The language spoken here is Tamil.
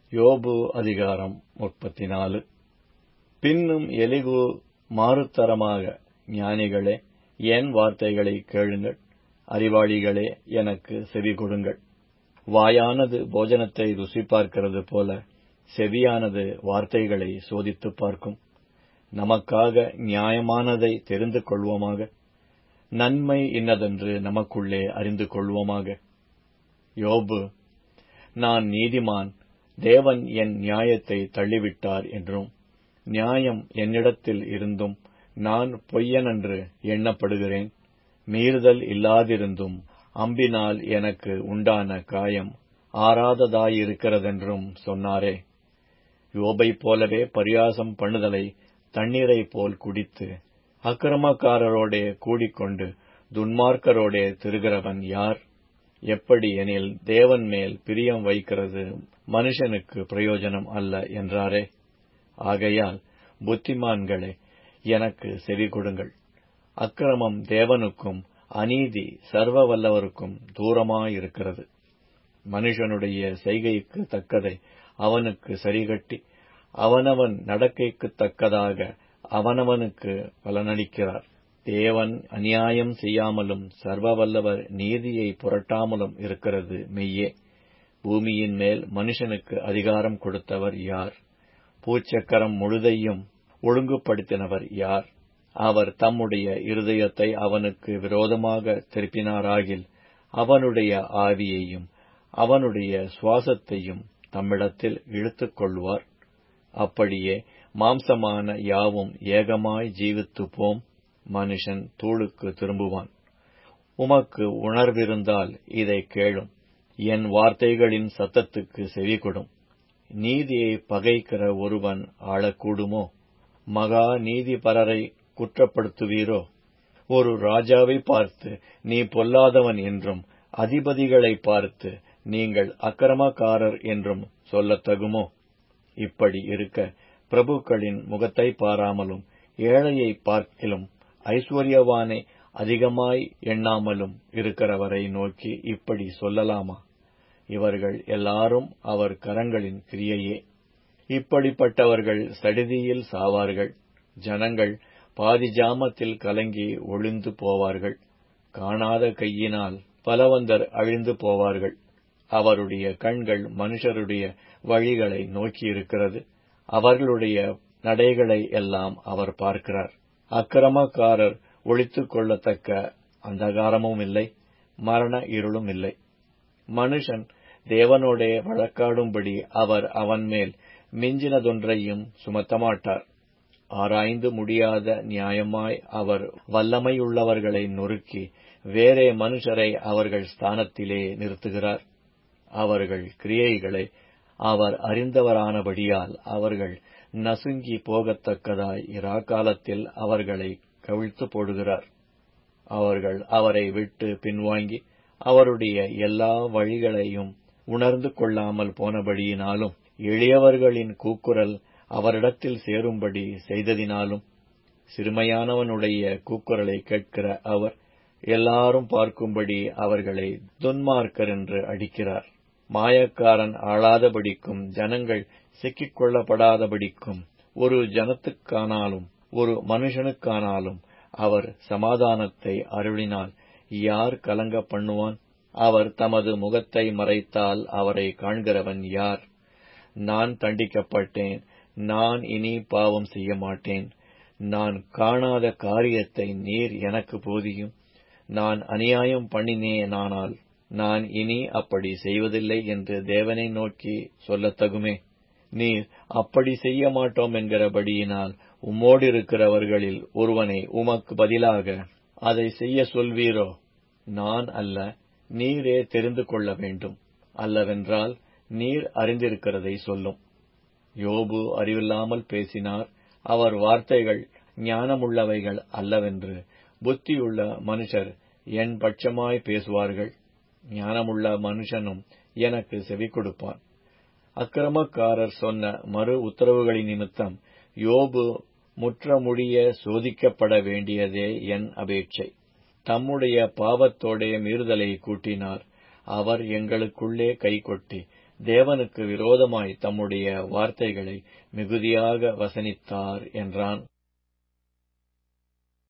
யோபு அதிகாரம் 34. பின்னும் எலிகு மாறுத்தரமாக, ஞானிகளே, என் வார்த்தைகளை கேளுங்கள், அறிவாளிகளே, எனக்கு செவி கொடுங்கள். வாயானது போஜனத்தை ருசி பார்க்கிறது போல, செவியானது வார்த்தைகளை சோதித்துப் பார்க்கும். நமக்காக நியாயமானதை தெரிந்து கொள்வோமாக, நன்மை இன்னதென்று நமக்குள்ளே அறிந்து கொள்வோமாக. யோபு, நான் நீதிமான், தேவன் என் நியாயத்தை தள்ளிவிட்டார் என்றும், நியாயம் என்னிடத்தில் இருந்தும் நான் பொய்யனென்று எண்ணப்படுகிறேன். மீறுதல் இல்லாதிருந்தும் அம்பினால் எனக்கு உண்டான காயம் ஆறாததாயிருக்கிறதென்றும் சொன்னாரே. யோபைப் போலவே பரியாசம் பண்ணுதலை தண்ணீரைப் போல் குடித்து, அக்கிரமக்காரரோடே கூடிக்கொண்டு துன்மார்க்கரோடே திரிகிறவன் யார்? எப்படி எனில், தேவன் மேல் பிரியம் வைக்கிறது மனுஷனுக்கு பிரயோஜனம் அல்ல என்றாரே. ஆகையால் புத்திமான்களே, எனக்கு செவி கொடுங்கள். அக்கிரமம் தேவனுக்கும் அநீதி சர்வ வல்லவருக்கும் தூரமாயிருக்கிறது. மனுஷனுடைய செய்கைக்கு தக்கதை அவனுக்கு சரிகட்டி, அவனவன் நடக்கைக்குத் தக்கதாக அவனவனுக்கு பலனளிக்கிறார். தேவன் அநியாயம் செய்யாமலும் சர்வ வல்லவர் நீதியை புரட்டாமலும் இருக்கிறது மெய்யே. பூமியின் மேல் மனுஷனுக்கு அதிகாரம் கொடுத்தவர் யார்? பூச்சக்கரம் முழுதையும் ஒழுங்குபடுத்தினவர் யார்? அவர் தம்முடைய இருதயத்தை அவனுக்கு விரோதமாக திருப்பினாராகில், அவனுடைய ஆவியையும் அவனுடைய சுவாசத்தையும் தம்மிடத்தில் இழுத்துக் கொள்வார். அப்படியே மாம்சமான யாவும் ஏகமாய் ஜீவித்துப் போம். மனுஷன் தூளுக்கு திரும்புவான். உமக்கு உணர்விருந்தால் இதை கேளும். என் வார்த்தைகளின் சத்தத்துக்கு செவிகொடும். நீதியை பகைக்கிற ஒருவன் ஆளக்கூடுமோ? மகா நீதிபரரை குற்றப்படுத்துவீரோ? ஒரு ராஜாவை பார்த்து நீ பொல்லாதவன் என்றும், அதிபதிகளை பார்த்து நீங்கள் அக்கிரமக்காரர் என்றும் சொல்லத்தகுமோ? இப்படி இருக்க, பிரபுக்களின் முகத்தை பாராமலும், ஏழையை பார்க்கிலும் ஐஸ்வர்யவானை அதிகமாய் எண்ணாமலும் இருக்கிறவரை நோக்கி இப்படி சொல்லலாமா? இவர்கள் எல்லாரும் அவர் கரங்களின் கிரியையே. இப்படிப்பட்டவர்கள் சடிதியில் சாவார்கள். ஜனங்கள் பாதி ஜாமத்தில் கலங்கி ஒளிந்து போவார்கள். காணாத கையினால் பலவந்தர் அழிந்து போவார்கள். அவருடைய கண்கள் மனுஷருடைய வழிகளை நோக்கியிருக்கிறது. அவர்களுடைய நடைகளை எல்லாம் அவர் பார்க்கிறார். அக்கிரமக்காரர் ஒளித்துக் கொள்ளத்தக்க அந்தகாரமும் இல்லை, மரண இருளும் இல்லை. மனுஷன் தேவனோடே வழக்காடும்படி அவர் அவன் மேல் மிஞ்சினதொன்றையும் சுமத்தமாட்டார். ஆராய்ந்து முடியாத நியாயமாய் அவர் வல்லமையுள்ளவர்களை நொறுக்கி, வேறே மனுஷரை அவர்கள் ஸ்தானத்திலே நிறுத்துகிறார். அவர்கள் கிரியைகளை அவர் அறிந்தவரானபடியால் அவர்கள் நசுங்கி போகத்தக்கதாய் இராக்காலத்தில் அவர்களை கவிழ்த்து போடுகிறார். அவர்கள் அவரை விட்டு பின்வாங்கி அவருடைய எல்லா வழிகளையும் உணர்ந்து கொள்ளாமல் போனபடியினாலும், எளியவர்களின் கூக்குரல் அவரிடத்தில் சேரும்படி செய்ததினாலும், சிறுமையானவனுடைய கூக்குரலை கேட்கிற அவர் எல்லாரும் பார்க்கும்படி அவர்களை துன்மார்க்கர் என்று அடிக்கிறார். மாயக்காரன் ஆளாதபடிக்கும் ஜனங்கள் சிக்கிக்கொள்ளப்படாதபடிக்கும் ஒரு ஜனத்துக்கானாலும் ஒரு மனுஷனுக்கானாலும் அவர் சமாதானத்தை அருளினால் யார் கலங்க பண்ணுவான்? அவர் தமது முகத்தை மறைத்தால் அவரை காண்கிறவன் யார்? நான் தண்டிக்கப்பட்டேன், நான் இனி பாவம் செய்ய மாட்டேன். நான் காணாத காரியத்தை நீர் எனக்கு போதியும். நான் அநியாயம் பண்ணினேனானால் நான் இனி அப்படி செய்வதில்லை என்று தேவனை நோக்கி சொல்லத்தகுமே. நீர் அப்படி செய்ய மாட்டோம் என்கிறபடியினால் உம்மோடிருக்கிறவர்களில் ஒருவனை உமக்கு பதிலாக அதை செய்ய சொல்வீரோ? நான் அல்ல, நீரே தெரிந்து கொள்ள வேண்டும். அல்லவென்றால் நீர் அறிந்திருக்கிறதை சொல்லும். யோபு அறிவில்லாமல் பேசினார். அவர் வார்த்தைகள் ஞானமுள்ளவைகள் அல்லவென்று புத்தியுள்ள மனுஷர் என் பட்சமாய் பேசுவார்கள். ஞானமுள்ள மனுஷனும் எனக்கு செவி கொடுப்பான். அக்கிரமக்காரர் சொன்ன மறு உத்தரவுகளின் நிமித்தம் யோபு முற்றமுடிய சோதிக்கப்பட வேண்டியதே என் அபேட்சை. தம்முடைய பாவத்தோடே மீறுதலை கூட்டினார். அவர் எங்களுக்குள்ளே கைகொட்டி தேவனுக்கு விரோதமாய் தம்முடைய வார்த்தைகளை மிகுதியாக வசனித்தார் என்றான்.